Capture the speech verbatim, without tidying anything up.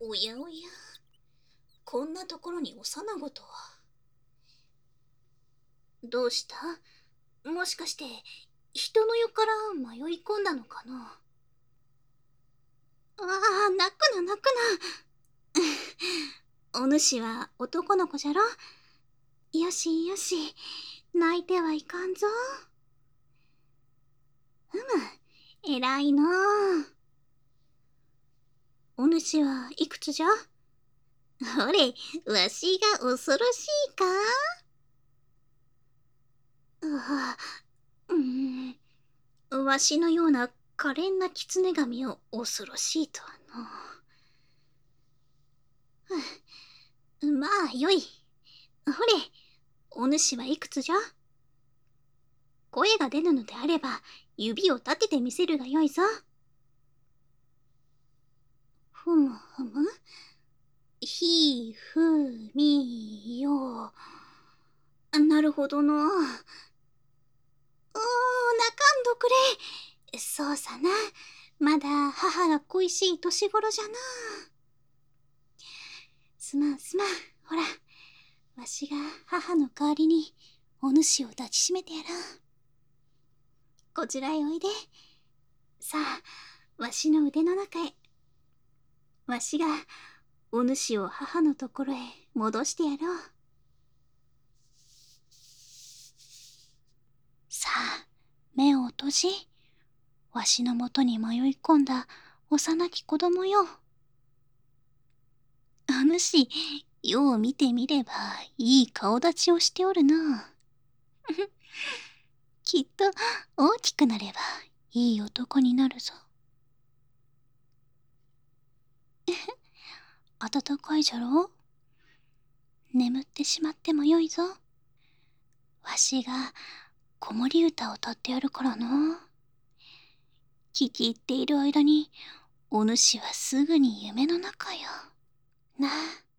おやおや、こんなところに幼子とは。どうした？もしかして人の世から迷い込んだのかな。ああ、泣くな泣くな。お主は男の子じゃろ。よしよし、泣いてはいかんぞ。うむ、偉いのう。お主はいくつじゃ？ほれ、わしが恐ろしいか？ああ、うーん、わしのような可憐な狐神を恐ろしいとはの。ふん、まあよい。ほれ、お主はいくつじゃ？声が出ぬのであれば指を立ててみせるがよいぞ。ふむふむ、ひふみよ。なるほどの。うーん、泣かんどくれ。そうさな、まだ母が恋しい年頃じゃな。すまんすまん。ほら、わしが母の代わりにお主を抱きしめてやらん。こちらへおいで。さあ、わしの腕の中へ。わしがお主を母のところへ戻してやろう。さあ、目を閉じ、わしのもとに迷い込んだ幼き子供よ。お主、よう見てみればいい顔立ちをしておるな。きっと大きくなればいい男になるぞ。暖かいじゃろう。眠ってしまってもよいぞ。わしが子守歌を歌ってやるからな。聞き入っている間にお主はすぐに夢の中よ。なあ。